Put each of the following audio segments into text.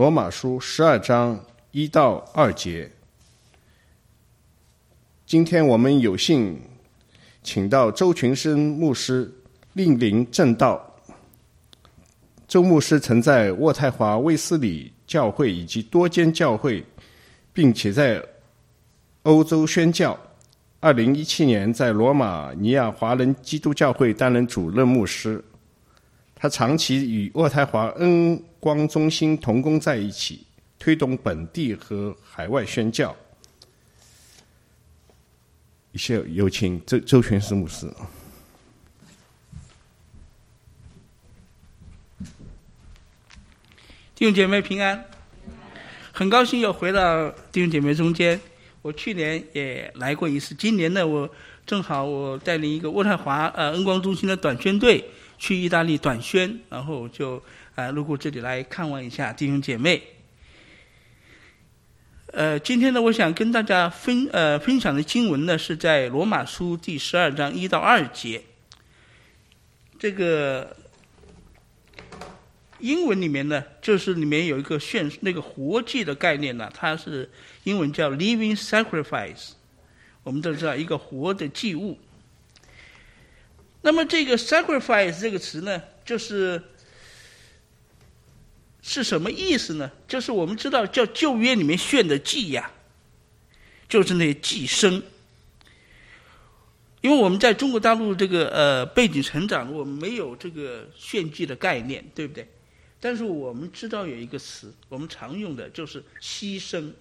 罗马书12章1到2节。今天我们有幸请到周群生牧师莅临正道。周牧师曾在渥太华卫斯理教会以及多间教会，并且在欧洲宣教。2017年在罗马尼亚华人基督教会担任主任牧师。他长期与渥太华恩光中心同工在一起，推动本地和海外宣教。一切有请周全师牧师。 弟兄姐妹平安，很高兴又回到弟兄姐妹中间。我去年也来过一次，今年呢，正好我带领一个渥太华恩光中心的短宣队去意大利短宣，然后就路过这里来看望一下弟兄姐妹。今天呢，我想跟大家分享的经文呢，是在罗马书第12章1到2节。这个英文里面呢，就是里面有一个那个活祭的概念呢，它是英文叫 living sacrifice， 我们都知道一个活的祭物。那么这个 sacrifice 这个词呢，是什么意思呢？就是我们知道叫旧约里面献的祭呀，就是那些祭牲。因为我们在中国大陆这个背景成长，我们没有这个献祭的概念，对不对？但是我们知道有一个词，我们常用的就是牺牲。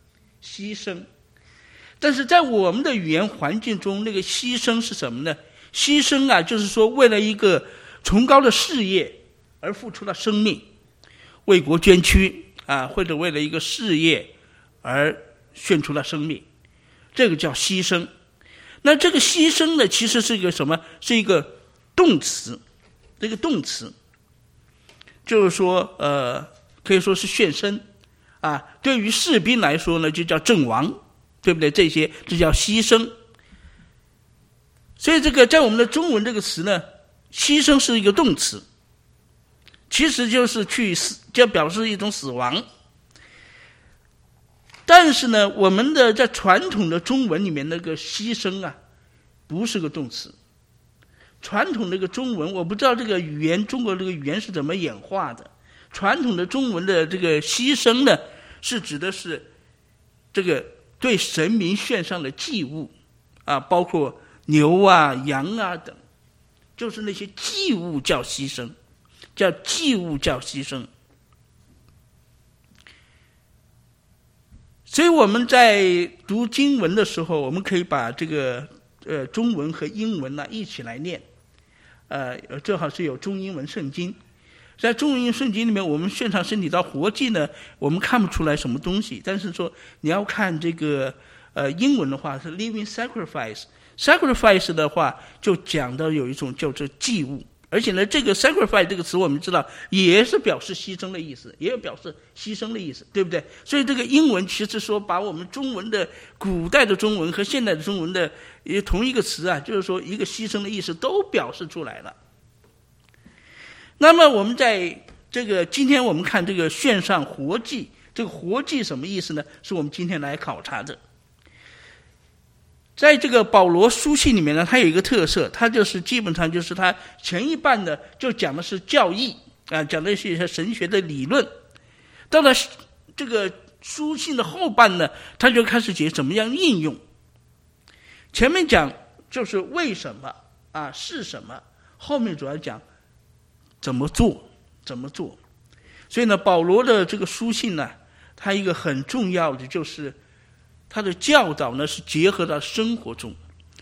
但是在我们的语言环境中，那个牺牲是什么呢？牺牲啊，就是说为了一个崇高的事业而付出了生命，为国捐躯啊，或者为了一个事业而献出了生命，这个叫牺牲。那这个牺牲呢，其实是一个什么？是一个动词，这个动词就是说可以说是献身啊。对于士兵来说呢，就叫阵亡，对不对？这叫牺牲。所以这个在我们的中文这个词呢，牺牲是一个动词，其实就是去死，就表示一种死亡。但是呢，我们的在传统的中文里面那个牺牲啊，不是个动词。传统这个中文，我不知道这个语言，中国这个语言是怎么演化的。传统的中文的这个牺牲呢，是指的是这个对神明献上的祭物啊，包括牛啊、羊啊等，就是那些祭物叫牺牲，叫祭物叫牺牲。所以我们在读经文的时候，我们可以把这个中文和英文一起来念。正好是有中英文圣经。在中英圣经里面，我们献上身体到活祭呢，我们看不出来什么东西。但是说你要看这个英文的话是 living sacrifice 的话，就讲到有一种叫做祭物。而且呢，这个 sacrifice 这个词我们知道也是表示牺牲的意思，也有表示牺牲的意思，对不对？所以这个英文其实说把我们中文的古代的中文和现代的中文的同一个词啊，就是说一个牺牲的意思都表示出来了。那么我们在这个今天我们看这个献上活祭，这个活祭什么意思呢？是我们今天来考察的。在这个保罗书信里面呢，它有一个特色，它就是基本上就是它前一半呢就讲的是教义啊，讲的是一些神学的理论。到了这个书信的后半呢，它就开始讲怎么样应用。前面讲就是为什么啊，是什么，后面主要讲怎么做。所以呢，保罗的这个书信呢，它一个很重要的就是他的教导呢是结合到生活中。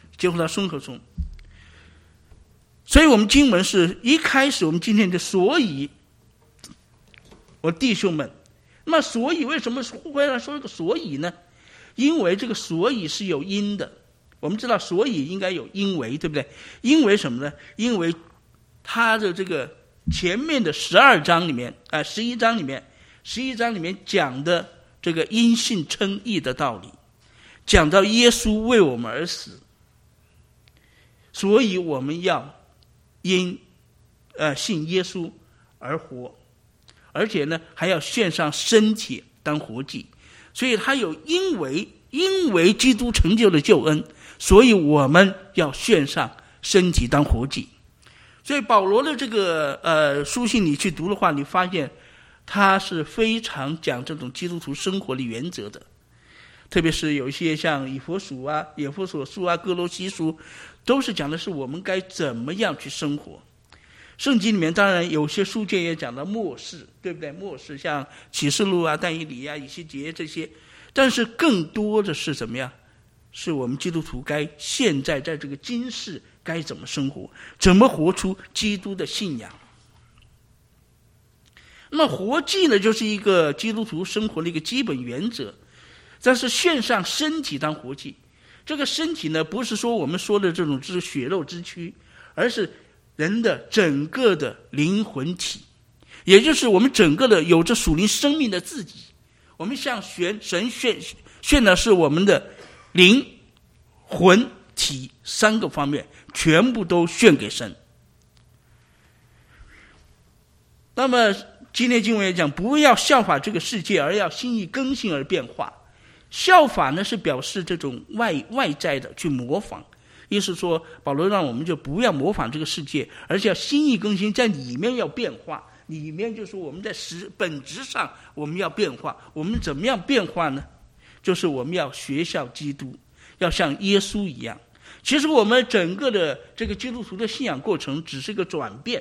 所以我们经文是一开始我们今天的所以，我弟兄们，那么所以为什么会来说这个所以呢？因为这个所以是有因的。我们知道所以应该有因为，对不对？因为什么呢？因为他的这个前面的11章里面讲的这个因信称义的道理，讲到耶稣为我们而死，所以我们要因信耶稣而活， 而且呢还要献上身体当活祭。所以他有因为基督成就了救恩，所以我们要献上身体当活祭。所以保罗的这个书信你去读的话，你发现他是非常讲这种基督徒生活的原则的。特别是有一些像以弗所书啊、哥罗西书，都是讲的是我们该怎么样去生活。圣经里面当然有些书卷也讲到末世，对不对？末世像启示录啊、但以理啊、以西结这些，但是更多的是怎么样？是我们基督徒该现在在这个今世该怎么生活，怎么活出基督的信仰。那么活祭呢，就是一个基督徒生活的一个基本原则。但是献上身体当活祭，这个身体呢，不是说我们说的这种只是血肉之躯，而是人的整个的灵魂体，也就是我们整个的有着属灵生命的自己。我们向神献的是我们的灵、魂、体三个方面，全部都献给神。那么今天经文也讲，不要效法这个世界，而要心意更新而变化。效法呢是表示这种外在的去模仿，意思说保罗让我们就不要模仿这个世界，而且要心意更新，在里面要变化。里面就是说我们在本质上我们要变化。我们怎么样变化呢？就是我们要学效基督，要像耶稣一样。其实我们整个的这个基督徒的信仰过程只是一个转变。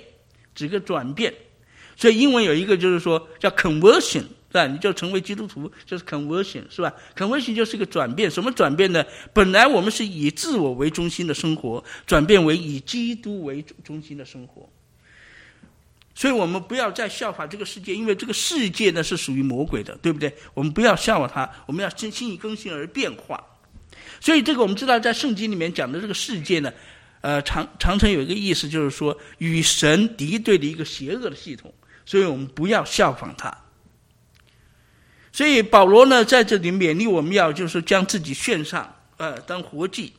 所以英文有一个就是说叫 conversion， 是吧？你就成为基督徒就是 conversion， 是吧？ conversion 就是一个转变。什么转变呢？本来我们是以自我为中心的生活，转变为以基督为中心的生活。所以我们不要再效法这个世界，因为这个世界呢是属于魔鬼的，对不对？我们不要效法它，我们要心意更新而变化。所以这个我们知道在圣经里面讲的这个世界呢，常常有一个意思，就是说与神敌对的一个邪恶的系统，所以我们不要效仿它。所以保罗呢在这里勉励我们要就是将自己献上当活祭。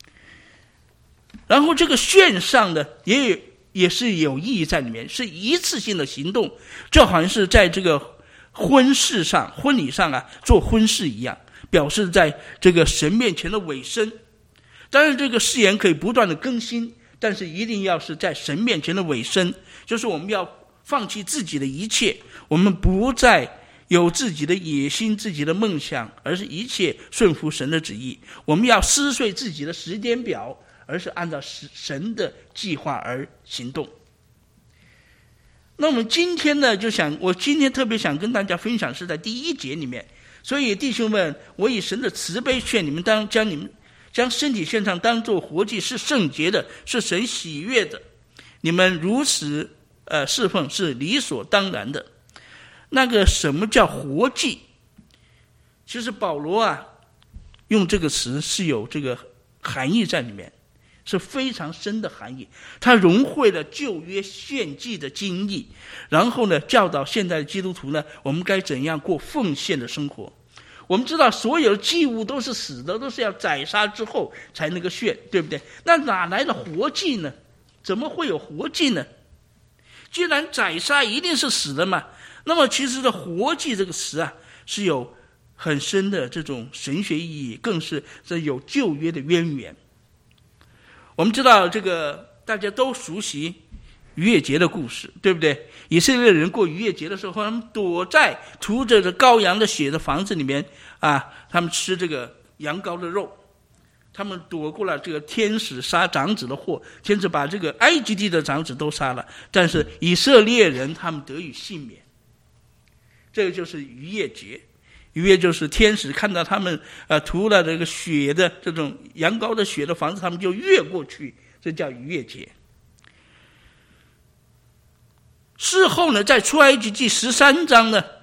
然后这个献上呢也是有意义在里面，是一次性的行动，就好像是在这个婚礼上做婚事一样，表示在这个神面前的委身。当然这个誓言可以不断的更新，但是一定要是在神面前的委身，就是我们要放弃自己的一切，我们不再有自己的野心、自己的梦想，而是一切顺服神的旨意。我们要撕碎自己的时间表，而是按照神的计划而行动。那我们今天呢，我今天特别想跟大家分享是在第1节里面。所以弟兄们，我以神的慈悲劝你们，将身体献上当作活祭，是圣洁的，是神喜悦的。你们如此侍奉是理所当然的。那个什么叫活祭？其实保罗用这个词是有这个含义在里面，是非常深的含义。他融汇了旧约献祭的经义，然后呢教导现在的基督徒呢，我们该怎样过奉献的生活。我们知道所有的祭物都是死的，都是要宰杀之后才能够献，对不对？那哪来的活祭呢？怎么会有活祭呢？既然宰杀一定是死的嘛，那么其实的活祭这个词是有很深的这种神学意义，更是有旧约的渊源。我们知道这个大家都熟悉逾越节的故事，对不对？以色列人过逾越节的时候，他们躲在涂着羔羊的血的房子里面他们吃这个羊羔的肉，他们躲过了这个天使杀长子的祸，天使把这个埃及地的长子都杀了，但是以色列人他们得以幸免。这个就是逾越节。逾越就是天使看到他们涂了这个血的这种羊羔的血的房子，他们就越过去，这叫逾越节。事后呢，在出埃及记13章呢，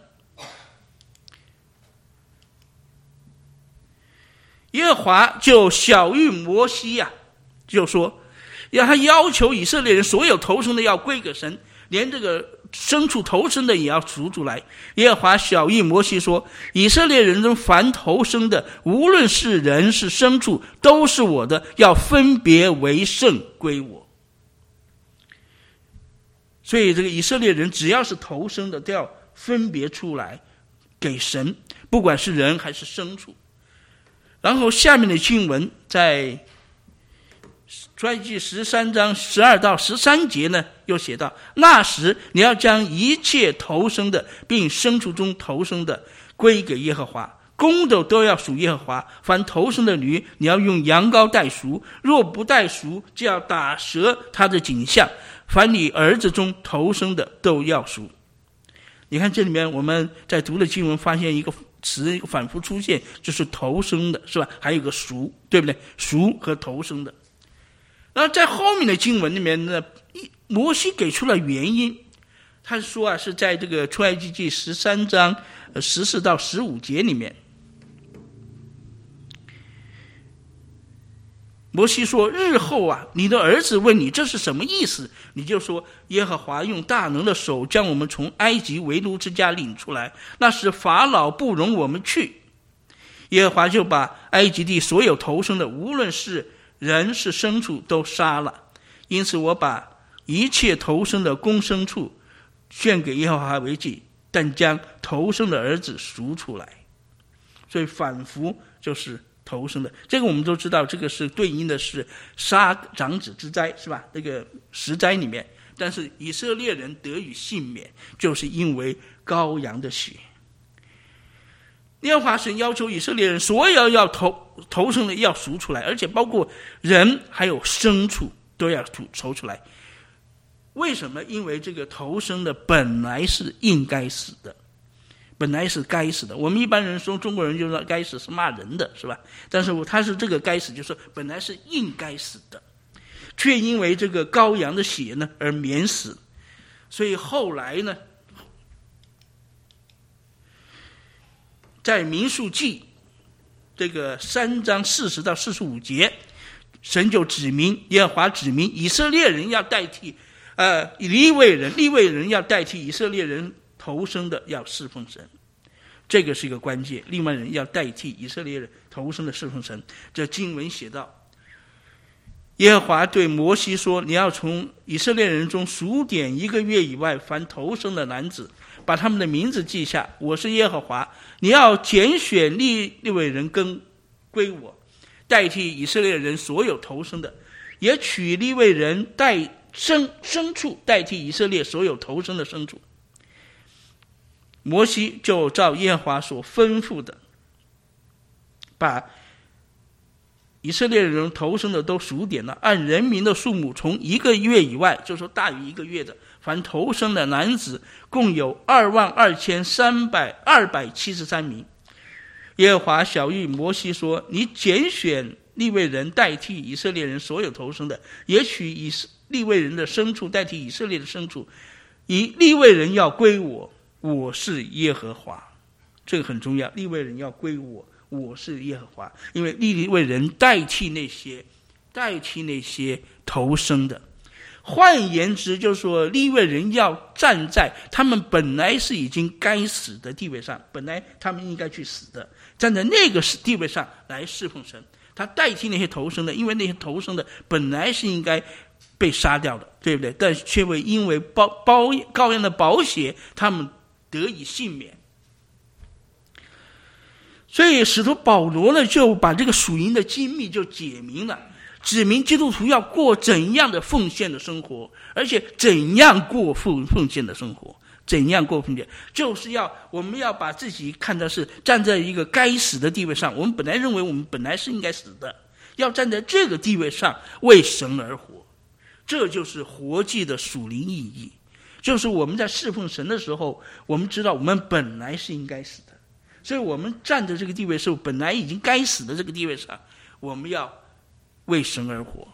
耶和华就晓谕摩西就说他要求以色列人所有头生的要归给神，连这个牲畜头生的也要赎出来。耶和华晓谕摩西说，以色列人中凡头生的，无论是人是牲畜，都是我的，要分别为圣归我。所以这个以色列人只要是头生的，都要分别出来给神，不管是人还是牲畜。然后下面的经文在出埃及记13章12到13节呢，又写到：那时你要将一切头生的，并牲畜中头生的归给耶和华，公的都要属耶和华。凡头生的驴，你要用羊羔代赎，若不代赎，就要打折他的颈项。凡你儿子中头生的都要赎。你看这里面我们在读的经文发现一个词，一个反复出现，就是头生的，是吧？还有个赎，对不对？赎和头生的。然后在后面的经文里面呢，摩西给出了原因，他说是在这个出埃及记13章14到15节里面，摩西说：日后你的儿子问你这是什么意思，你就说耶和华用大能的手将我们从埃及为奴之家领出来，那时法老不容我们去，耶和华就把埃及地所有头生的，无论是人是牲畜都杀了。因此我把一切头生的公牲畜献给耶和华为祭，但将头生的儿子赎出来。所以反复就是头生的，这个我们都知道，这个是对应的是杀长子之灾，是吧？这个10灾里面，但是以色列人得以幸免，就是因为羔羊的血。耶和华神要求以色列人所有要头生的要赎出来，而且包括人还有牲畜都要赎出来。为什么？因为这个头生的本来是应该死的，本来是该死的。我们一般人说，中国人就说该死是骂人的，是吧？但是他是这个该死，就是本来是应该死的，却因为这个羔羊的血呢而免死。所以后来呢，在民数记这个3章40到45节，神就指明，耶和华指明以色列人要代替利未人要代替以色列人头生的要侍奉神，这个是一个关键。利未人要代替以色列人头生的侍奉神。这经文写道：耶和华对摩西说，你要从以色列人中数点1个月以外凡头生的男子，把他们的名字记下，我是耶和华。你要拣选利未人归我，代替以色列人所有头生的，也取利未人牲畜代替以色列所有头生的牲畜。摩西就照耶和华所吩咐的，把以色列人头生的都数点了，按人民的数目，从1个月以外，就是说大于1个月的，凡头生的男子共有22373名。耶和华晓谕摩西说，你拣选利未人代替以色列人所有头生的，也取利未人的牲畜代替以色列的牲畜，以利未人要归我，我是耶和华。这个很重要，利未人要归我，我是耶和华。因为利未人代替那些头生的。换言之，就是说利未人要站在他们本来是已经该死的地位上，本来他们应该去死的，站在那个地位上来侍奉神。他代替那些头生的，因为那些头生的本来是应该被杀掉的，对不对？但却会因为羔羊的宝血，他们得以幸免。所以使徒保罗呢，就把这个属灵的精密就解明了，指明基督徒要过怎样的奉献的生活，而且怎样过奉献的生活，怎样过奉献，就是我们要把自己看的是站在一个该死的地位上，我们本来认为我们本来是应该死的，要站在这个地位上为神而活。这就是活祭的属灵意义，就是我们在侍奉神的时候，我们知道我们本来是应该死的，所以我们站在这个地位是本来已经该死的这个地位上，我们要为神而活。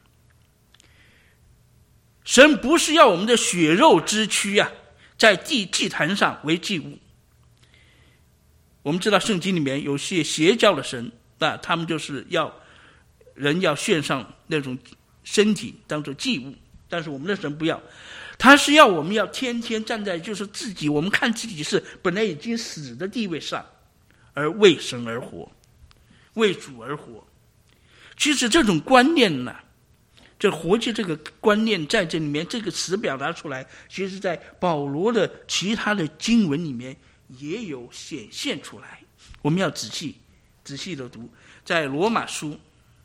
神不是要我们的血肉之躯在祭坛上为祭物。我们知道圣经里面有些邪教的神，他们就是人要献上那种身体当作祭物，但是我们的神不要，他是要我们要天天站在就是自己，我们看自己是本来已经死的地位上，而为神而活，为主而活。其实这种观念呢， 这活祭这个观念在这里面，这个词表达出来，其实在保罗的其他的经文里面也有显现出来。我们要仔细的读，在罗马书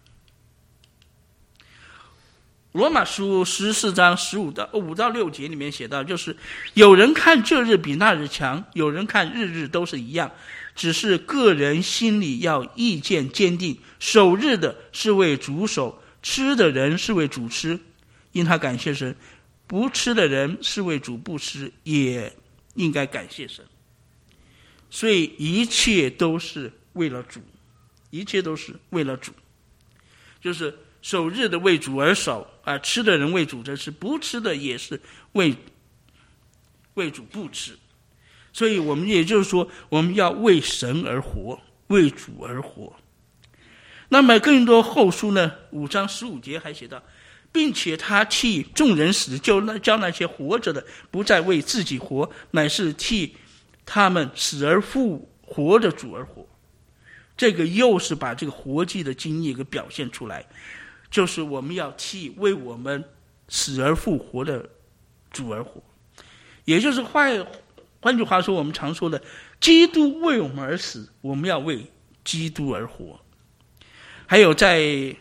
14章5到6节里面写到，就是有人看这日比那日强，有人看日日都是一样，只是个人心里要意见坚定，守日的是为主守，吃的人是为主吃，因他感谢神；不吃的人是为主不吃，也应该感谢神。所以一切都是为了主，一切都是为了主，就是守日的为主而守，吃的人为主而吃，不吃的也是为主不吃。所以我们也就是说，我们要为神而活，为主而活。那么更多后书呢，5章15节还写道，并且他替众人死，叫那些活着的不再为自己活，乃是替他们死而复活的主而活。这个又是把这个活祭的经义给表现出来，就是我们要替为我们死而复活的主而活。也就是换句话说，我们常说的，基督为我们而死，我们要为基督而活。还有在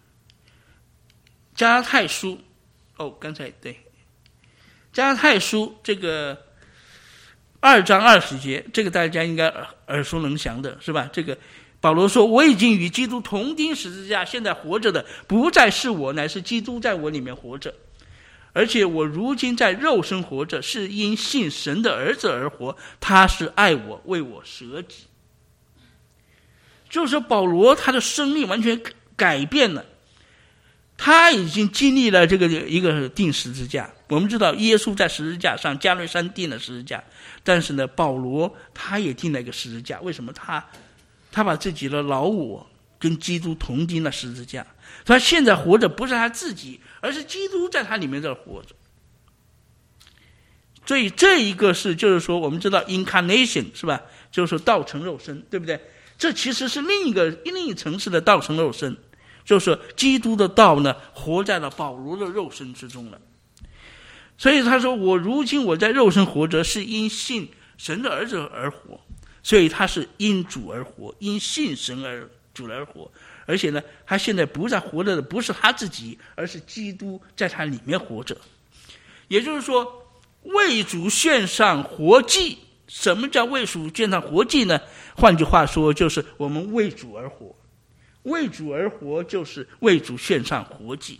加拉太书，加拉太书这个2章20节，这个大家应该耳熟能详的，是吧？这个保罗说，我已经与基督同钉十字架，现在活着的不再是我，乃是基督在我里面活着。而且我如今在肉身活着，是因信神的儿子而活，他是爱我，为我舍己。就是说保罗他的生命完全改变了，他已经经历了这个一个钉十字架。我们知道耶稣在十字架上，加略山钉了十字架，但是呢，保罗他也钉了一个十字架。为什么？他把自己的老我跟基督同钉了十字架。他现在活着不是他自己，而是基督在他里面在活着。所以这一个是就是说，我们知道 incarnation 是吧？就是说道成肉身，对不对？这其实是另一层次的道成肉身，就是说基督的道呢，活在了保罗的肉身之中了。所以他说，我如今我在肉身活着，是因信神的儿子而活。所以他是因主而活，因信神而主而活。而且呢，他现在不再活着的不是他自己，而是基督在他里面活着。也就是说，为主献上活祭。什么叫为主献上活祭呢？换句话说，就是我们为主而活。为主而活就是为主献上活祭。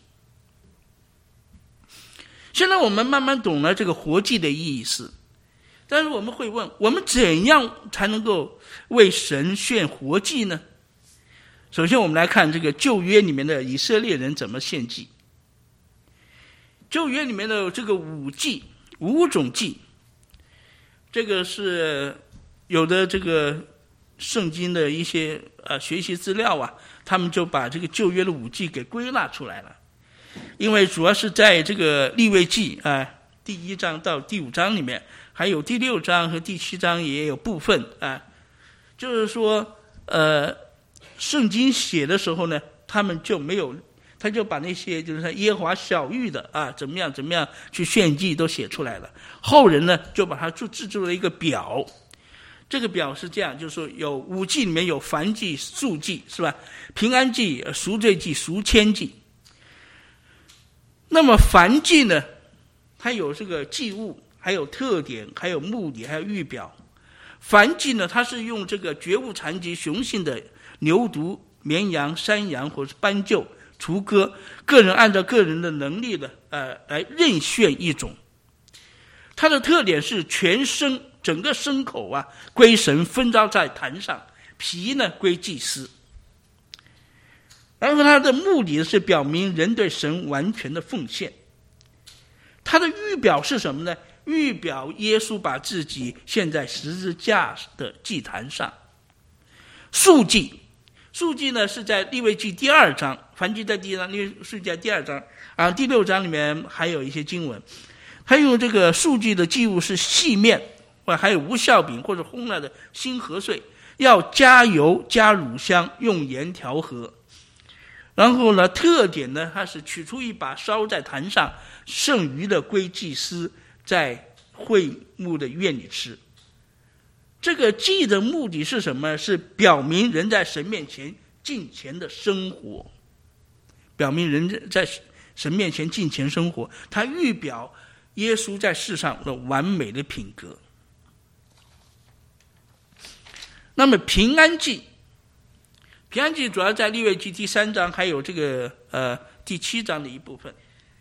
现在我们慢慢懂了这个活祭的意思，但是我们会问，我们怎样才能够为神献活祭呢？首先我们来看这个旧约里面的以色列人怎么献祭。旧约里面的这个五种祭，这个是有的这个圣经的一些学习资料啊，他们就把这个旧约的5祭给归纳出来了。因为主要是在这个利未记第1章到第5章里面，还有第6章和第7章也有部分就是说圣经写的时候呢，他们就没有，他就把那些就是耶和华晓谕的怎么样去献祭都写出来了。后人呢就把它制作了一个表，这个表是这样，就是说有5祭里面有燔祭、素祭，是吧？平安祭、赎罪祭、赎愆祭。那么燔祭呢，它有这个祭物，还有特点，还有目的，还有预表。燔祭呢，它是用这个绝无残疾雄性的牛犊、绵羊、山羊或者斑鸠、雏鸽，个人按照个人的能力的来任选一种。它的特点是全身整个牲口归神，分招在坛上，皮呢归祭司。然后它的目的是表明人对神完全的奉献。它的预表是什么呢？预表耶稣把自己献在十字架的祭坛上。素祭呢是在利未记第2章，燔祭在第1章，素祭在第2章第6章里面还有一些经文。他用这个素祭的祭物是细面，还有无酵饼或者烘了的新禾穗，要加油加乳香，用盐调和。 然后呢，特点呢，它是取出一把烧在坛上，剩余的归祭司，在会幕的院里吃。这个祭的目的是什么？是表明人在神面前敬虔的生活，表明人在神面前敬虔生活，它预表耶稣在世上的完美的品格。那么平安祭，平安祭主要在利未记第3章，还有这个第7章的一部分。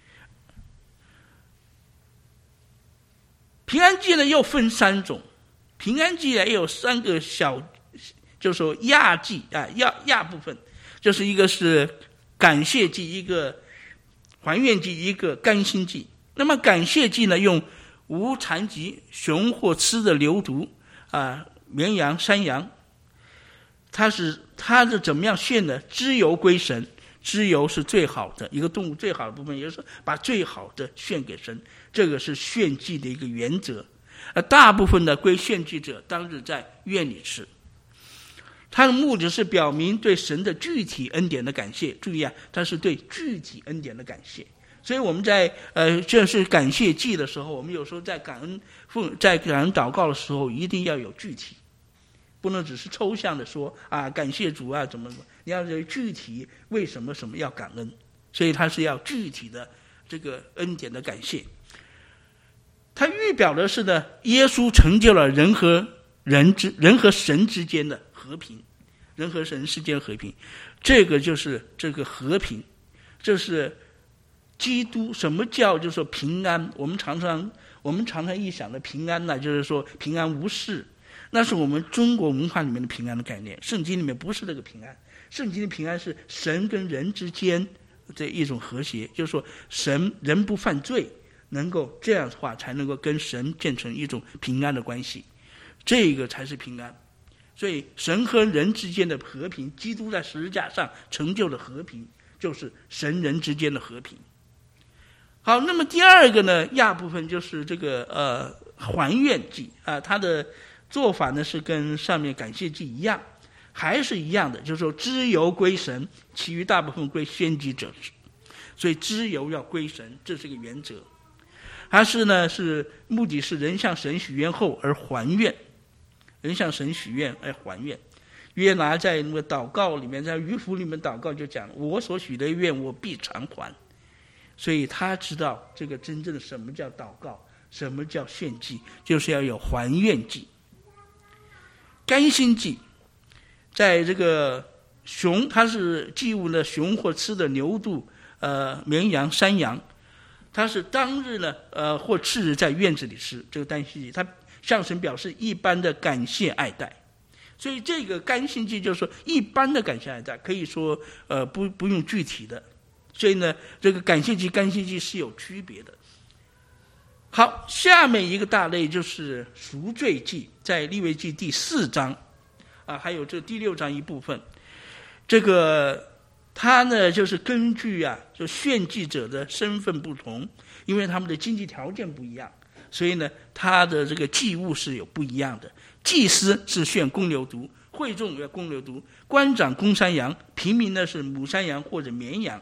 平安祭呢又分3种，平安祭呢也有3个小，就是说亚祭啊，亚部分，就是一个是感谢祭，一个还愿祭，一个甘心祭。那么感谢祭呢，用无残疾、雄或雌的牛犊绵羊、山羊，它是怎么样献呢？脂油归神，脂油是最好的一个动物最好的部分，也就是说把最好的献给神，这个是献祭的一个原则。大部分的归献祭者当日在院里吃。它的目的是表明对神的具体恩典的感谢。注意啊，它是对具体恩典的感谢。所以我们在这是感谢祭的时候，我们有时候在感恩祷告的时候，一定要有具体，不能只是抽象的说感谢主啊怎么，你要有具体为什么要感恩。所以它是要具体的这个恩典的感谢。它预表的是呢，耶稣成就了人和神之间的和平，人和神之间和平，这个就是这个和平，这是基督。什么叫就是说平安？我们常常一想的平安呢，就是说平安无事，那是我们中国文化里面的平安的概念。圣经里面不是这个平安，圣经的平安是神跟人之间的一种和谐，就是说人不犯罪，能够这样的话才能够跟神建成一种平安的关系，这个才是平安。所以神和人之间的和平，基督在十字架上成就的和平，就是神人之间的和平。好，那么第二个呢，亚部分就是这个还愿祭它的做法呢是跟上面感谢祭一样，还是一样的，就是说脂油归神，其余大部分归献祭者。所以脂油要归神，这是个原则。还是呢，是目的是人向神许愿后而还愿，人向神许愿而还愿。约拿在那个祷告里面，在鱼府里面祷告就讲，我所许的愿我必偿还。所以他知道这个真正的什么叫祷告，什么叫献祭，就是要有还愿祭。甘心祭，在这个它是祭物呢，熊或吃的牛犊、绵羊、山羊，它是当日呢或次日在院子里吃。这个甘心祭，它向神表示一般的感谢爱戴。所以这个甘心祭就是说一般的感谢爱戴，可以说不用具体的。所以呢，这个感谢祭、甘心祭是有区别的。好，下面一个大类就是赎罪祭，在利未记第4章还有这第6章一部分。这个它呢就是根据就献祭者的身份不同，因为他们的经济条件不一样，所以呢它的这个祭物是有不一样的。祭司是献公牛犊，会众要公牛犊，官长公山羊，平民呢是母山羊或者绵羊。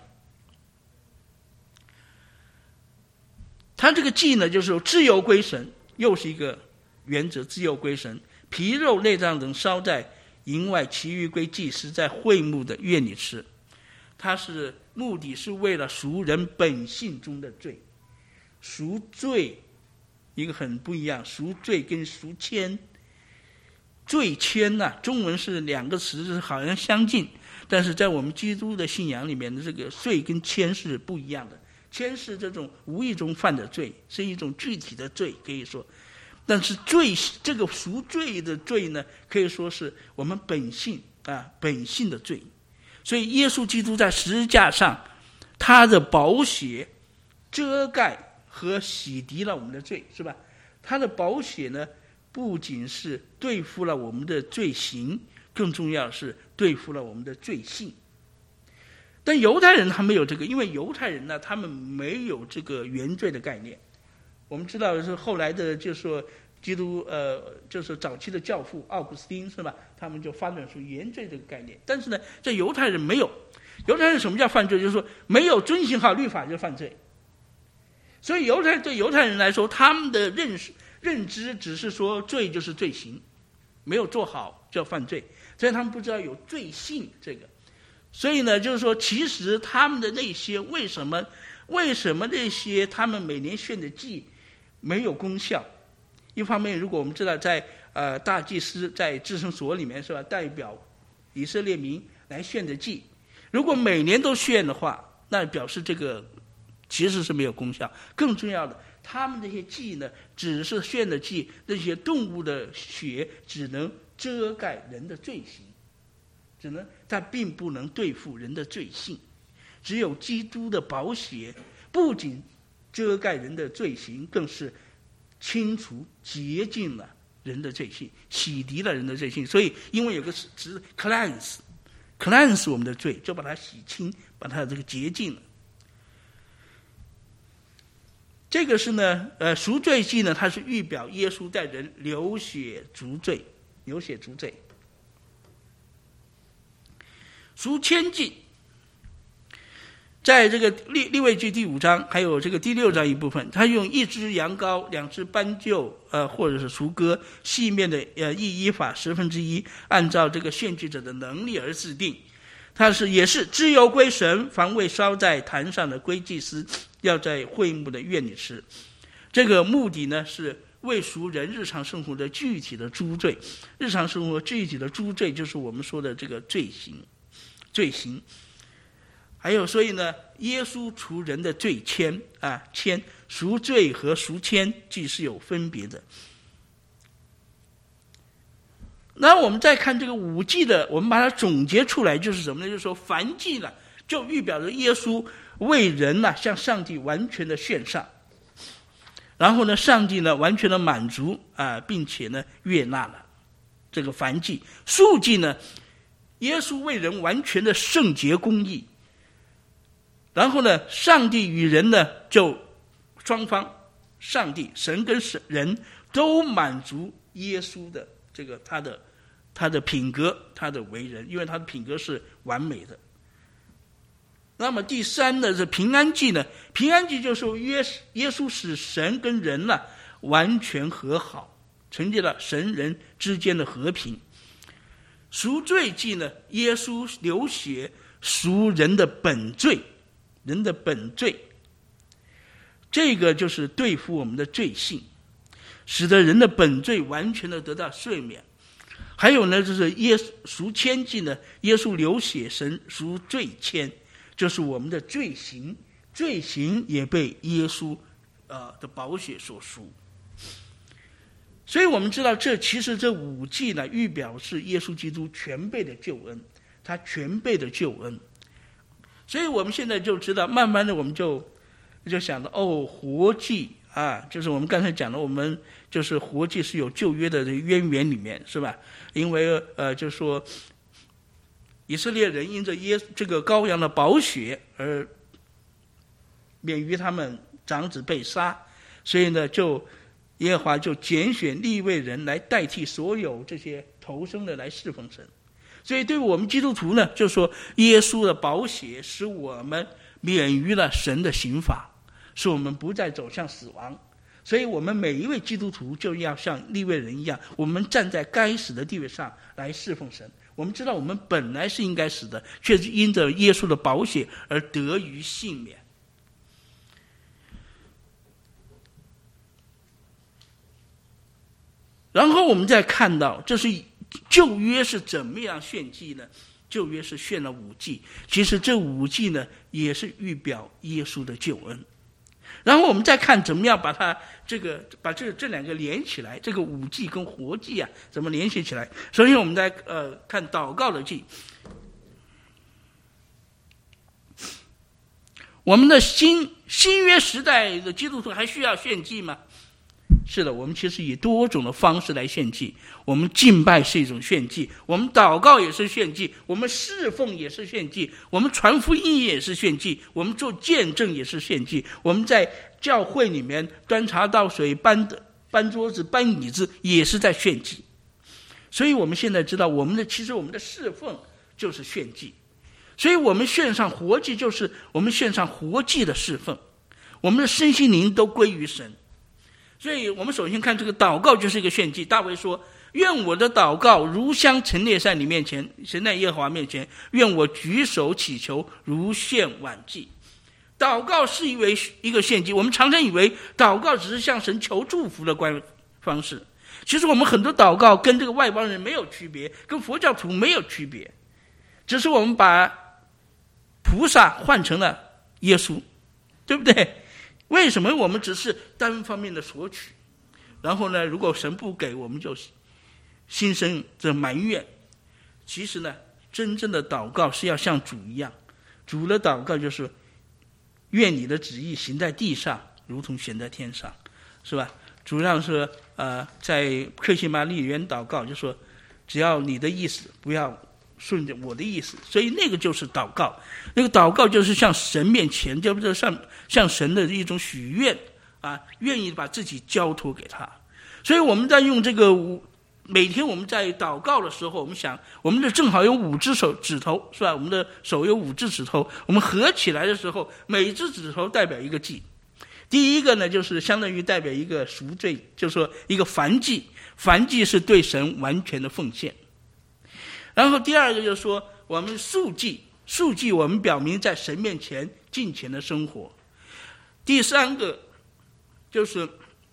他这个祭呢，就是说脂油归神，又是一个原则，脂油归神，皮肉内脏等烧在营外，其余归祭司，在会幕的院里吃。它是目的是为了赎人本性中的罪。赎罪一个很不一样，赎罪跟赎愆，罪愆中文是2个词好像相近，但是在我们基督的信仰里面的这个罪跟愆是不一样的。愆是这种无意中犯的罪，是一种具体的罪，可以说。但是罪，这个赎罪的罪呢，可以说是我们本性的罪。所以耶稣基督在十字架上，他的宝血遮盖和洗涤了我们的罪，是吧？他的宝血呢，不仅是对付了我们的罪行，更重要是对付了我们的罪性。但犹太人他没有这个，因为犹太人呢，他们没有这个原罪的概念。我们知道是后来的，就是说基督就是早期的教父奥古斯丁是吧？他们就发展出原罪这个概念。但是呢，这犹太人没有。犹太人什么叫犯罪？就是说没有遵行好律法就犯罪。所以对犹太人来说，他们的认知只是说罪就是罪行，没有做好就要犯罪，所以他们不知道有罪性这个。所以呢，就是说其实他们的那些为什么那些他们每年献的祭没有功效？一方面，如果我们知道在大祭司在至圣所里面是吧，代表以色列民来献的祭，如果每年都献的话，那表示这个其实是没有功效。更重要的，他们这些祭呢，只是献的祭，那些动物的血只能遮盖人的罪行，它并不能对付人的罪性。只有基督的宝血不仅遮盖人的罪行，更是清除洁净了人的罪性，洗涤了人的罪性。所以因为有个词 cleanse 我们的罪，就把它洗清，把它这个洁净了。这个是呢赎罪祭呢，它是预表耶稣带人流血赎罪。赎愆祭在这个利未记第5章还有这个第6章一部分，他用1只羊羔、2只斑鸠或者是赎鸽细面的依法1/10，按照这个献祭者的能力而制定。它也是脂油归神，凡未烧在坛上的归祭司，要在会幕的院里吃。这个目的呢，是为赎人日常生活的具体的诸罪。日常生活具体的诸罪就是我们说的这个罪行。还有，所以呢，耶稣除人的罪愆赎罪和赎愆祭是有分别的。那我们再看这个5祭的，我们把它总结出来就是什么呢？就是说燔祭呢，就预表着耶稣为人呢向上帝完全的献上，然后呢，上帝呢完全的满足并且呢悦纳了这个燔祭。赎祭呢，耶稣为人完全的圣洁公义。然后呢，上帝与人呢，就双方，上帝神跟人都满足耶稣的这个他的品格，他的为人，因为他的品格是完美的。那么第3呢是平安祭呢，平安祭就是说耶稣使神跟人呢完全和好，成就了神人之间的和平。赎罪祭呢，耶稣流血赎人的本罪。这个就是对付我们的罪性，使得人的本罪完全的得到赦免。还有呢，就是赎愆祭呢，耶稣流血神赎罪愆，就是我们的罪行也被耶稣的宝血所赎。所以我们知道其实这5祭呢，预表是耶稣基督全备的救恩，他全备的救恩。所以我们现在就知道，慢慢的我们就想到活祭就是我们刚才讲的，我们就是活祭是有旧约的渊源里面，是吧？因为就是说以色列人因着这个羔羊的宝血而免于他们长子被杀，所以呢，耶和华就拣选利未人来代替所有这些头生的来侍奉神。所以对于我们基督徒呢，就是说耶稣的宝血使我们免于了神的刑罚，使我们不再走向死亡。所以我们每一位基督徒就要像利未人一样，我们站在该死的地位上来侍奉神。我们知道我们本来是应该死的，却是因着耶稣的宝血而得于幸免。然后我们再看到，这是旧约是怎么样献祭呢？旧约是献了5祭，其实这5祭呢，也是预表耶稣的救恩。然后我们再看怎么样把这2个连起来，这个5祭跟活祭怎么联系起来？首先我们再看祷告的祭。我们的新约时代的基督徒还需要献祭吗？是的，我们其实以多种的方式来献祭。我们敬拜是一种献祭，我们祷告也是献祭，我们侍奉也是献祭，我们传福音也是献祭，我们做见证也是献祭，我们在教会里面端茶倒水搬桌子、搬椅子，也是在献祭。所以我们现在知道，其实我们的侍奉就是献祭。所以我们献上活祭，就是我们献上活祭的侍奉，我们的身心灵都归于神。所以我们首先看这个祷告就是一个献祭。大卫说，愿我的祷告如香陈列在你面前，神在耶和华面前，愿我举手祈求如献晚祭。祷告是一个献祭。我们常常以为祷告只是向神求祝福的方式，其实我们很多祷告跟这个外邦人没有区别，跟佛教徒没有区别，只是我们把菩萨换成了耶稣，对不对？为什么我们只是单方面的索取，然后呢，如果神不给，我们就心生这埋怨？其实呢，真正的祷告是要像主一样，主的祷告就是愿你的旨意行在地上，如同行在天上，是吧？主要是在客西马尼园祷告，就说只要你的意思，不要顺着我的意思。所以那个就是祷告，那个祷告就是向神面前，就是向神的一种许愿啊，愿意把自己交托给他。所以我们在用这个每天我们在祷告的时候，我们想我们的正好有5只指头，是吧？我们的手有5只指头，我们合起来的时候，每只指头代表一个祭。第一个呢，就是相当于代表一个赎罪，就是说一个燔祭，燔祭是对神完全的奉献。然后第二个就是说我们赎祭我们表明在神面前敬虔的生活。第三个就是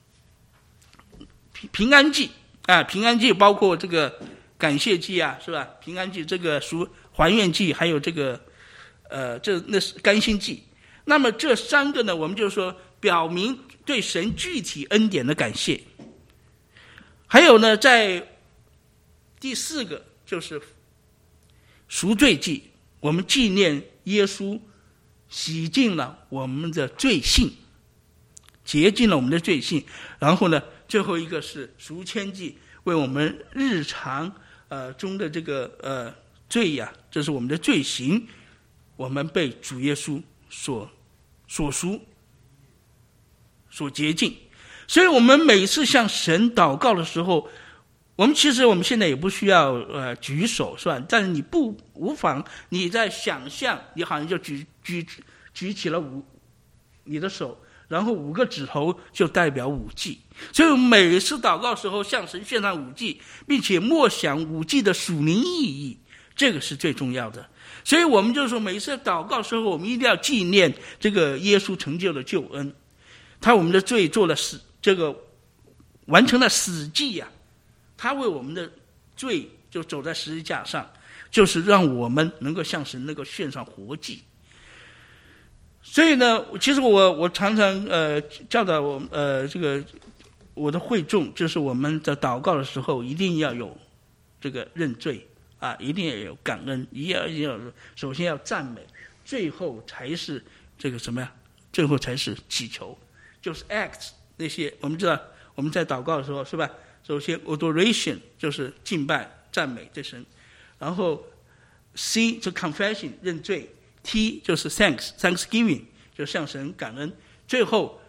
平安祭啊，平安祭包括这个感谢祭啊，是吧？平安祭这个还愿祭，还有这个那是甘心祭。那么这3个呢，我们就是说表明对神具体恩典的感谢。还有呢，在第4个就是赎罪祭，我们纪念耶稣洗净了我们的罪性，洁净了我们的罪性。然后呢，最后一个是赎愆祭，为我们日常中的这个罪呀，这是我们的罪行，我们被主耶稣所赎所洁净。所以我们每次向神祷告的时候，我们现在也不需要举手，是吧？但是你无妨你在想象，你好像就举起了你的手，然后5个指头就代表5祭。所以每次祷告的时候向神献上5祭，并且默想5祭的属灵意义，这个是最重要的。所以我们就说每次祷告的时候，我们一定要纪念这个耶稣成就的救恩，他我们的罪做了完成了死祭呀，他为我们的罪就走在十字架上，就是让我们能够向神能够献上活祭。所以呢，其实我常常教导我的会众，就是我们在祷告的时候一定要有这个认罪啊，一定要有感恩，一定要首先要赞美，最后才是这个什么呀？最后才是祈求，就是 acts 那些。我们知道我们在祷告的时候，是吧？首先 adoration 就是敬拜赞美这神，然后 C 就 confession 认罪， T 就是 thanksgiving 就向神感恩，最后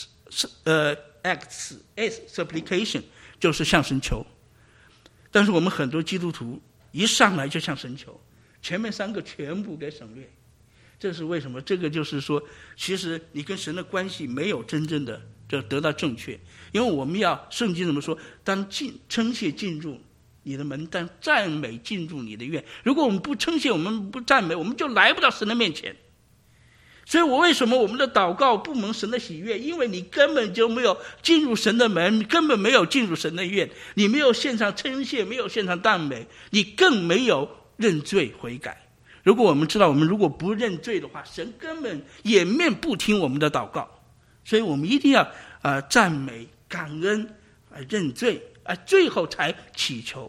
acts S supplication 就是向神求。但是我们很多基督徒一上来就向神求，前面3个全部给省略，这是为什么？这个就是说，其实你跟神的关系没有真正的就得到正确。因为我们要圣经怎么说？当称谢进入你的门，当赞美进入你的院。如果我们不称谢，我们不赞美，我们就来不到神的面前。所以为什么我们的祷告不蒙神的喜悦？因为你根本就没有进入神的门，你根本没有进入神的院，你没有献上称谢，没有献上赞美，你更没有认罪悔改。如果我们知道，我们如果不认罪的话，神根本掩面不听我们的祷告。所以我们一定要赞美感恩认罪最后才祈求。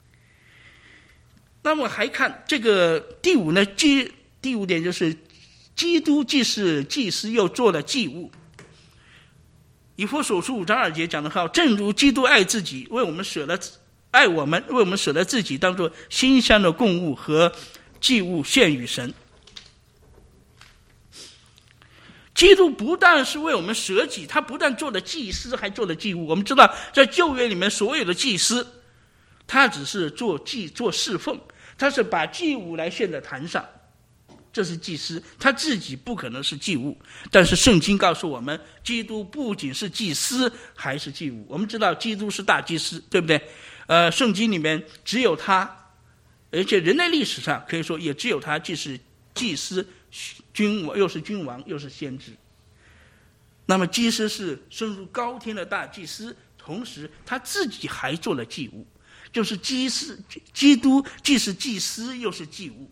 那么还看这个第5呢，第5点就是基督既是祭司，又做了祭物。以弗所书5章2节讲得好，正如基督爱自己，为我们舍了自己，当作馨香的供物和祭物献与神。 基督不但是为我们舍己，他不但做了祭司，还做了祭物。我们知道在旧约里面所有的祭司，他只是做侍奉，他是把祭物来献在坛上，这是祭司，他自己不可能是祭物。但是圣经告诉我们，基督不仅是祭司，还是祭物。我们知道基督是大祭司，对不对？圣经里面只有他，而且人类历史上可以说也只有他，既是祭司，又是君王，又是先知。那么祭司是升入高天的大祭司，同时他自己还做了祭物，就是基督既是祭司又是祭物。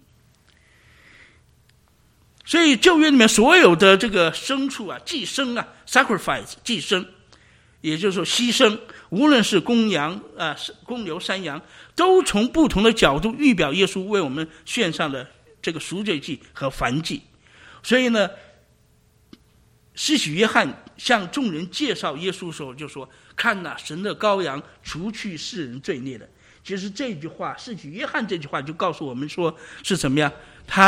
所以旧约里面所有的这个牲畜啊，祭牲啊 ，sacrifice 祭牲，也就是说牺牲，无论是公羊啊、公牛、山羊，都从不同的角度预表耶稣为我们献上了这个赎罪祭和燔祭。所以呢，施洗约翰向众人介绍耶稣的时候就说：“看哪，神的羔羊，除去世人罪孽的。”其实这句话，施洗约翰这句话就告诉我们说是怎么样？他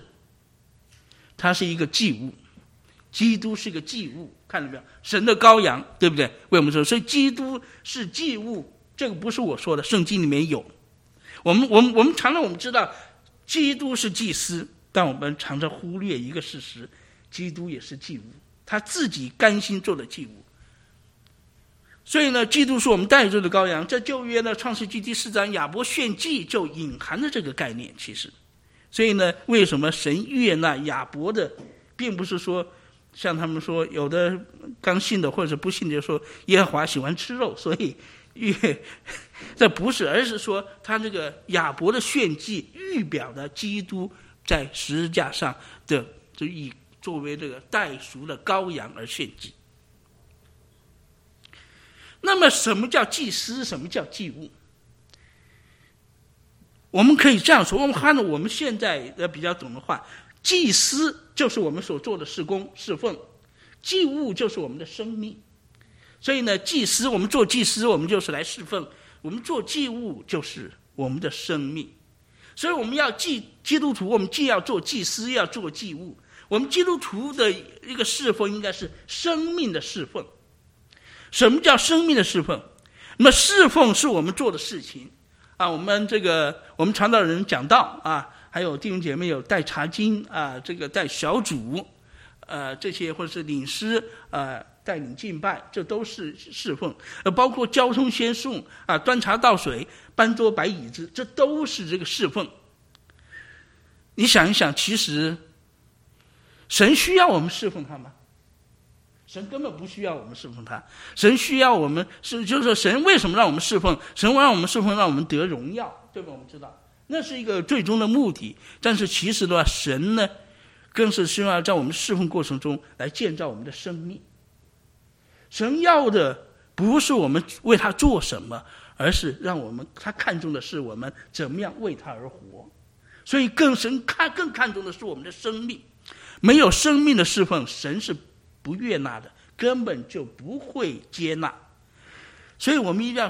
是一个祭物，基督是个祭物，看到没有？神的羔羊，对不对？为我们说，所以基督是祭物，这个不是我说的，圣经里面有。我们常常我们知道基督是祭司，但我们常常忽略一个事实，基督也是祭物，他自己甘心做的祭物。所以呢，基督是我们代罪的羔羊。在旧约呢，创世纪第4章亚伯献祭就隐含着这个概念，其实。所以呢，为什么神悦纳亚伯的，并不是说像他们说有的刚信的或者是不信的就说耶和华喜欢吃肉，所以这不是，而是说他这个亚伯的献祭预表的基督在十字架上的，就以作为这个代赎的羔羊而献祭。那么什么叫祭司，什么叫祭物？我们可以这样说，我们看到我们现在比较懂的话，祭司就是我们所做的事工侍奉，祭物就是我们的生命。所以呢，祭司，我们做祭司，我们就是来侍奉；我们做祭物，就是我们的生命。所以我们要基督徒，我们既要做祭司，又要做祭物。我们基督徒的一个侍奉应该是生命的侍奉。什么叫生命的侍奉？那么侍奉是我们做的事情啊，我们传道人讲道啊，还有弟兄姐妹有带查经啊，这个带小组，这些或者是领诗带领敬拜，这都是侍奉。包括交通先送啊，端茶倒水，搬桌摆椅子，这都是这个侍奉。你想一想，其实神需要我们侍奉他吗？神根本不需要我们侍奉他，神需要我们就是说神为什么让我们侍奉？神让我们侍奉，让我们得荣耀，对吧？我们知道那是一个最终的目的。但是其实的话，神呢，更是希望在我们侍奉过程中来建造我们的生命。神要的不是我们为他做什么，而是让我们他看重的是我们怎么样为他而活。所以神更看重的是我们的生命。没有生命的侍奉，神是不悦纳的，根本就不会接纳。所以我们一定要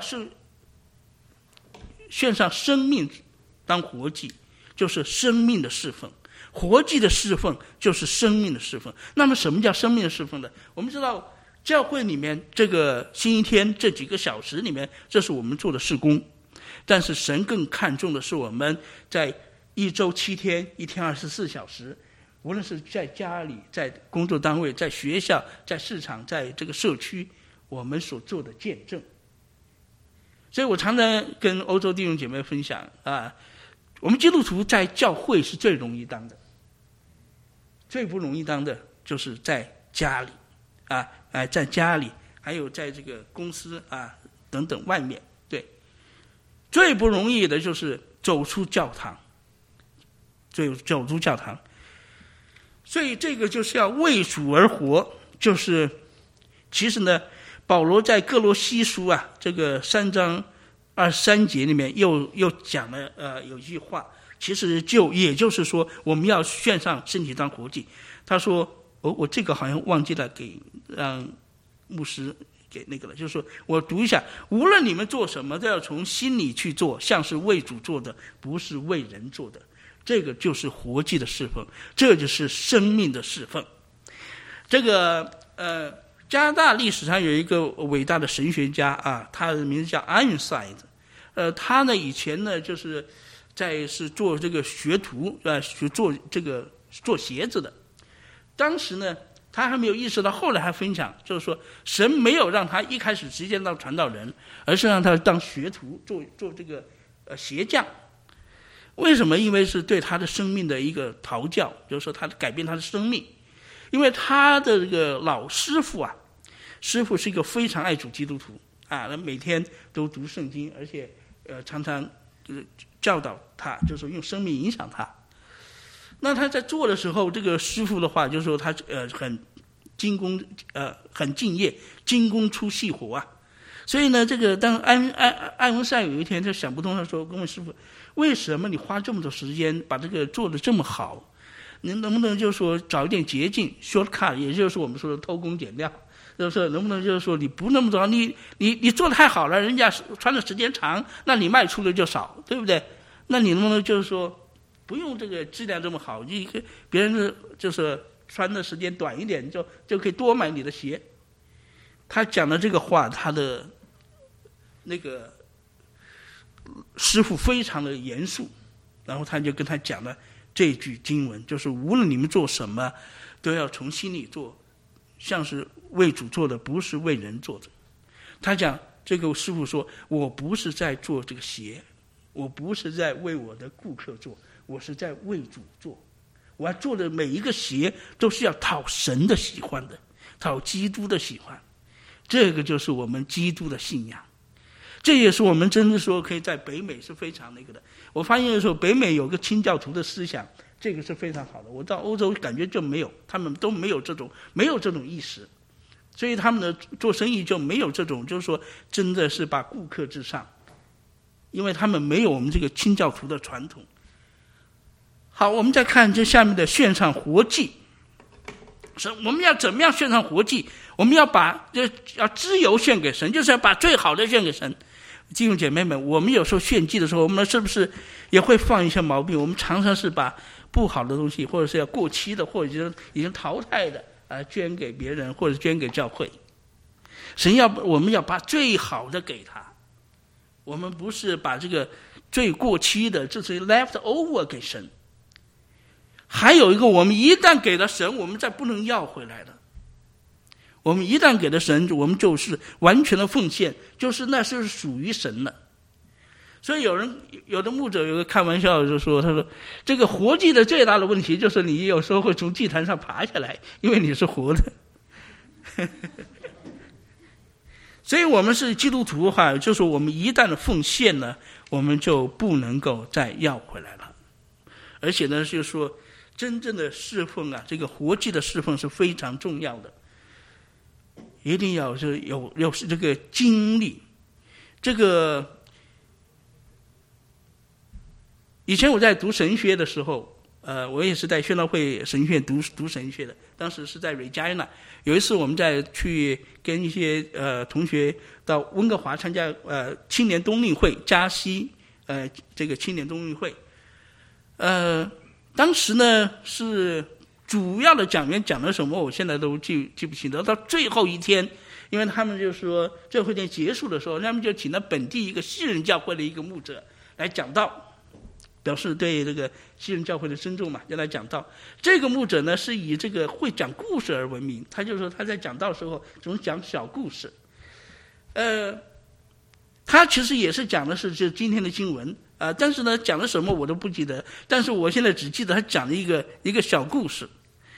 献上生命当活祭，就是生命的侍奉。活祭的侍奉就是生命的侍奉。那么什么叫生命的侍奉呢？我们知道教会里面这个星期天这几个小时里面，这是我们做的事工。但是神更看重的是我们在一周7天，一天24小时，无论是在家里，在工作单位，在学校，在市场，在这个社区，我们所做的见证。所以我常常跟欧洲弟兄姐妹分享啊，我们基督徒在教会是最容易当的，最不容易当的就是在家里在家里，还有在这个公司啊等等外面。对，最不容易的就是走出教堂，走出教堂。所以这个就是要为主而活，就是其实呢，保罗在哥罗西书啊这个3章23节里面又讲了有一句话，其实也就是说我们要献上身体当活祭。他说我这个好像忘记了给让牧师给那个了，就是说我读一下，无论你们做什么都要从心里去做，像是为主做的，不是为人做的。这个就是活祭的侍奉，这就是生命的侍奉。 这个加拿大历史上有一个伟大的神学家啊，他的名字叫 Ironside。他呢以前呢就是是做这个学徒做鞋子的。当时呢他还没有意识到，后来还分享，就是说神没有让他一开始直接当传道人，而是让他当学徒做这个鞋匠。为什么？因为是对他的生命的一个陶教，就是说他改变他的生命。因为他的这个老师傅是一个非常爱主基督徒啊，他每天都读圣经，而且常常教导他，就是说用生命影响他。那他在做的时候，这个师傅的话就是说他很精工很敬业，精工出细活啊。所以呢，这个当艾文赛有一天就想不通，他说跟问师傅，为什么你花这么多时间把这个做得这么好？你能不能就是说找一点捷径 shortcut， 也就是我们说的偷工减料，就是说能不能就是说你不那么着，你做得太好了，人家穿的时间长，那你卖出的就少，对不对？那你能不能就是说不用这个质量这么好，别人就是穿的时间短一点，就可以多买你的鞋。他讲的这个话，他的那个师傅非常的严肃，然后他就跟他讲了这句经文，就是无论你们做什么，都要从心里做，像是为主做的，不是为人做的。他讲这个师傅说，我不是在做这个鞋，我不是在为我的顾客做，我是在为主做。我要做的每一个鞋都是要讨神的喜欢的，讨基督的喜欢。这个就是我们基督的信仰。这也是我们真的说可以在北美是非常那个的。我发现的时候，北美有个清教徒的思想，这个是非常好的。我到欧洲感觉就没有，他们都没有这种意识，所以他们的做生意就没有这种，就是说真的是把顾客至上，因为他们没有我们这个清教徒的传统。好，我们再看这下面的献上活祭。我们要怎么样献上活祭？我们要脂油献给神，就是要把最好的献给神。弟兄姐妹们，我们有时候献祭的时候，我们是不是也会犯一些毛病？我们常常是把不好的东西，或者是要过期的，或者已经淘汰的捐给别人，或者捐给教会。我们要把最好的给他，我们不是把这个最过期的，这是 left over 给神。还有一个，我们一旦给了神，我们再不能要回来了。我们一旦给了神，我们就是完全的奉献，那是属于神的。所以有的牧者有个开玩笑就说，他说这个活祭的最大的问题就是你有时候会从祭坛上爬下来，因为你是活的。所以我们是基督徒的话，就是我们一旦的奉献呢，我们就不能够再要回来了。而且呢，就是说真正的侍奉这个活祭的侍奉是非常重要的，一定要是有这个经历。这个以前我在读神学的时候，我也是在宣道会神学读神学的，当时是在瑞加那。有一次我们去跟一些同学到温哥华参加青年冬令会，加西这个青年冬令会。当时呢是主要的讲员讲了什么，我现在都记不清得。到最后一天，因为他们就说最后一天结束的时候，他们就请了本地一个西人教会的一个牧者来讲道，表示对这个西人教会的尊重嘛，就来讲道。这个牧者呢是以这个会讲故事而闻名，他就说他在讲道的时候总讲小故事。他其实也是讲的是就今天的经文。但是呢，讲了什么我都不记得，但是我现在只记得他讲了一个小故事。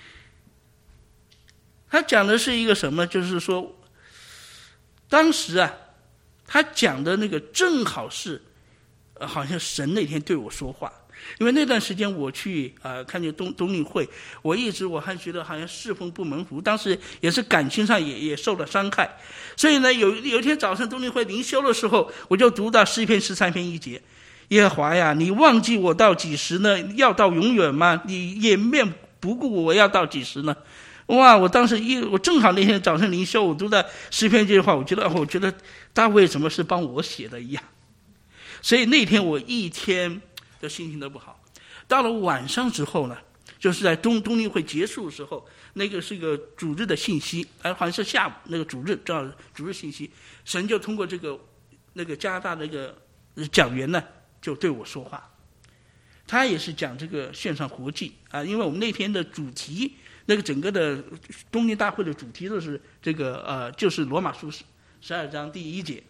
他讲的是一个什么？就是说，当时他讲的那个正好是，好像神那天对我说话。因为那段时间我去看见冬令会，我还觉得好像侍奉不蒙福，当时也是感情上也受了伤害。所以呢，有一天早上冬令会灵修的时候，我就读到诗篇13篇1节。耶和华呀，你忘记我到几时呢？要到永远吗？你掩面不顾我要到几时呢？哇！我当时我正好那天早上灵修，我读到诗篇这句话，我觉得大卫怎么是帮我写的一样。所以那天我一天的心情都不好。到了晚上之后呢， 就是在冬令会结束的时候，那个是一个主日的信息，好像是下午那个主日信息，神就通过那个加拿大那个讲员呢，就对我说话。他也是讲这个线上活祭啊，因为我们那天的主题，那个整个的冬令大会的主题都是这个就是罗马书12章第1节。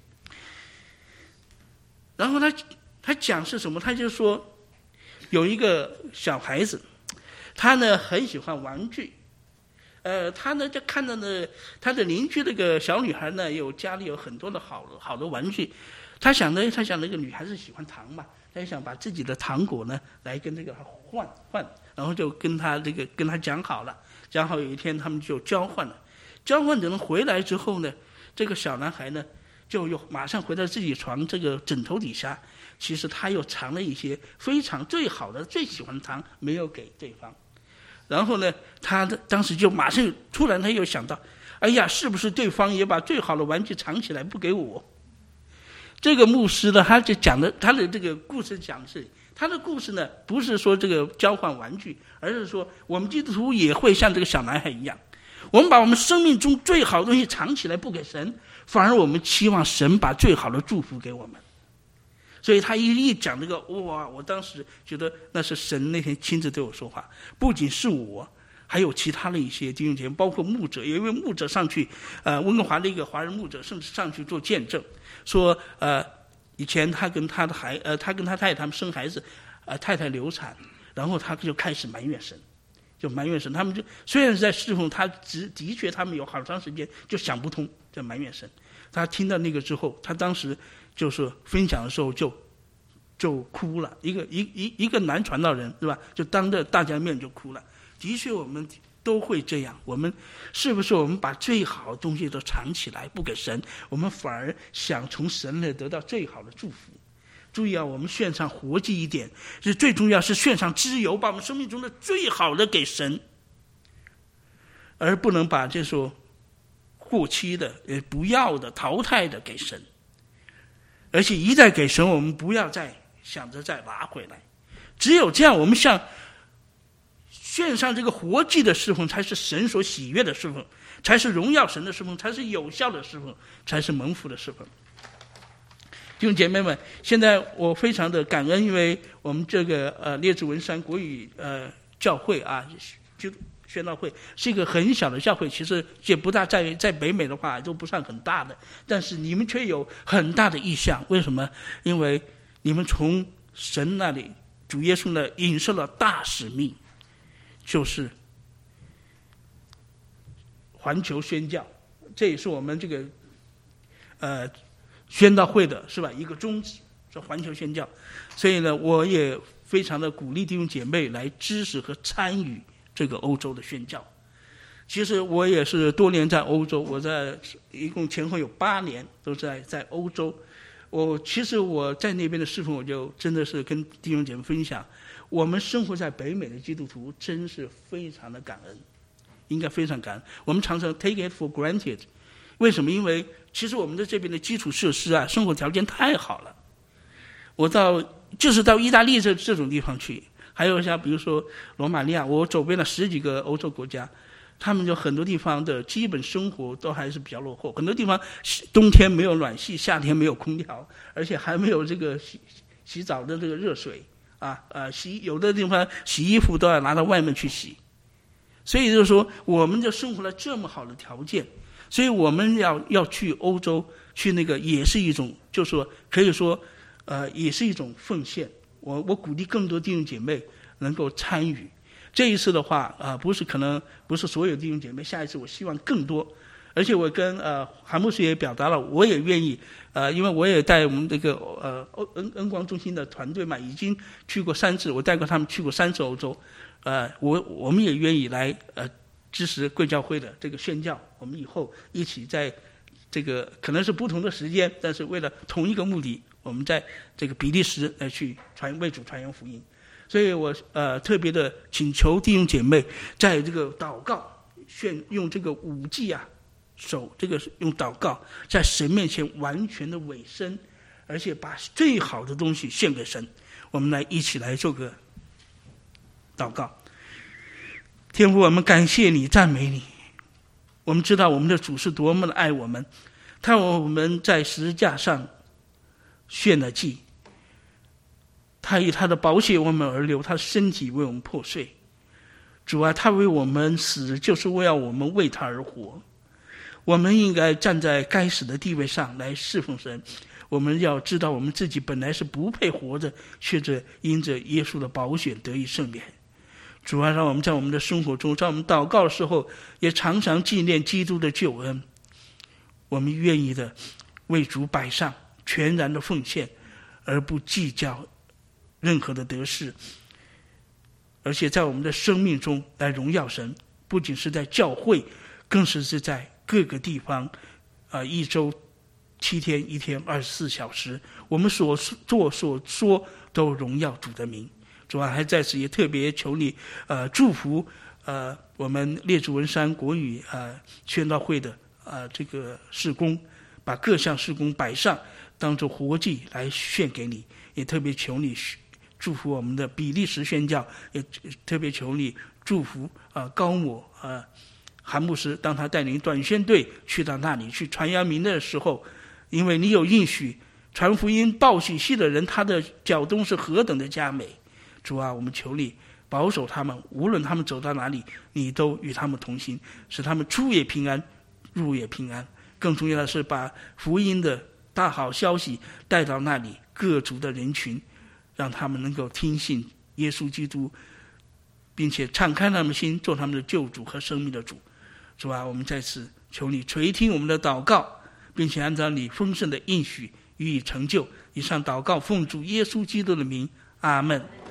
然后他讲是什么？他就说有一个小孩子，他呢很喜欢玩具，他呢就看到呢他的邻居那个小女孩呢，家里有很多的好的玩具，他想那个女孩子喜欢糖嘛，他就想把自己的糖果呢来跟这个换，然后就跟他讲好了，讲好有一天他们就交换了，交换等回来之后呢，这个小男孩呢就又马上回到自己床这个枕头底下，其实他又藏了一些非常最好的最喜欢的糖没有给对方。然后呢他当时就马上突然他又想到，哎呀，是不是对方也把最好的玩具藏起来不给我？这个牧师呢，他就讲的他的这个故事讲的是，他的故事呢不是说这个交换玩具，而是说我们基督徒也会像这个小男孩一样，我们把我们生命中最好的东西藏起来不给神，反而我们期望神把最好的祝福给我们。所以他一讲这个，哇，我当时觉得那是神那天亲自对我说话，不仅是我，还有其他的一些弟兄姐妹，包括牧者，有一位牧者上去，温哥华的一个华人牧者，甚至上去做见证，说以前他跟他太太他们生孩子，太太流产，然后他就开始埋怨神。他们就虽然是在侍奉他，的确他们有好长时间就想不通，在埋怨神。他听到那个之后，他当时就是分享的时候就哭了，一个男传道人是吧？就当着大家面就哭了。的确，我们都会这样。我们是不是我们把最好的东西都藏起来不给神，我们反而想从神那得到最好的祝福？注意啊，我们献上活祭一点，是最重要，是献上脂油，把我们生命中的最好的给神，而不能把这种过期的、不要的、淘汰的给神。而且一旦给神，我们不要再想着再拿回来。只有这样，我们献上这个活祭的侍奉，才是神所喜悦的侍奉，才是荣耀神的侍奉，才是有效的侍奉，才是蒙福的侍奉。弟兄姐妹们，现在我非常的感恩，因为我们这个列治文山国语教会啊，就宣道会是一个很小的教会，其实也不大，在北美的话都不算很大的，但是你们却有很大的意向。为什么？因为你们从神那里主耶稣呢引受了大使命，就是环球宣教，这也是我们这个宣道会的是吧一个宗旨，是环球宣教。所以呢，我也非常的鼓励弟兄姐妹来支持和参与这个欧洲的宣教。其实我也是多年在欧洲，我在一共前后有8年都在欧洲。其实我在那边的侍奉，我就真的是跟弟兄姐妹分享，我们生活在北美的基督徒真是非常的感恩，应该非常感恩。我们常常 take it for granted， 为什么？因为其实我们的这边的基础设施啊，生活条件太好了。我到意大利这种地方去，还有像比如说罗马尼亚，我走遍了10几个欧洲国家，他们就很多地方的基本生活都还是比较落后，很多地方冬天没有暖气，夏天没有空调，而且还没有这个洗澡的这个热水啊，有的地方洗衣服都要拿到外面去洗。所以就是说，我们就生活了这么好的条件，所以我们要去欧洲，去那个也是一种，就是说可以说也是一种奉献。我鼓励更多弟兄姐妹能够参与。这一次的话可能不是所有弟兄姐妹，下一次我希望更多。而且我跟韩牧师也表达了，我也愿意因为我也带我们这个恩光中心的团队嘛，已经去过3次，我带过他们去过3次欧洲。我们也愿意来支持贵教会的这个宣教，我们以后一起在这个可能是不同的时间，但是为了同一个目的，我们在这个比利时来去为主传扬福音。所以我特别的请求弟兄姐妹在这个祷告用这个5祭这个用祷告在神面前完全的委身，而且把最好的东西献给神。我们来一起来做个祷告。 天父，我们感谢你，赞美你。我们知道我们的主是多么的爱我们，他为我们在十字架上献了祭，他以他的宝血为我们而流，他的身体为我们破碎。主啊，他为我们死，就是为了我们为他而活。我们应该站在该死的地位上来侍奉神。我们要知道我们自己本来是不配活着，却因着耶稣的宝血得以赦免。主啊，让我们在我们的生活中，在我们祷告的时候，也常常纪念基督的救恩。我们愿意的为主摆上全然的奉献，而不计较任何的得失，而且在我们的生命中来荣耀神，不仅是在教会，更是在各个地方，一周7天1天24小时，我们所做所说都荣耀主的名。主啊，还在此也特别求你祝福我们列祖文山国语宣道会的这个事工，把各项事工摆上，当作活祭来献给你。也特别求你祝福我们的比利时宣教，也特别求你祝福高某韩牧师，当他带领短宣队去到那里去传扬名的时候，因为你有应许，传福音报喜信的人，他的脚踪是何等的佳美。主啊，我们求你保守他们，无论他们走到哪里，你都与他们同行，使他们出也平安，入也平安。更重要的是把福音的大好消息带到那里各族的人群，让他们能够听信耶稣基督，并且敞开他们心，做他们的救主和生命的主。主啊，我们在此求你垂听我们的祷告，并且按照你丰盛的应许予以成就。以上祷告奉主耶稣基督的名，阿们。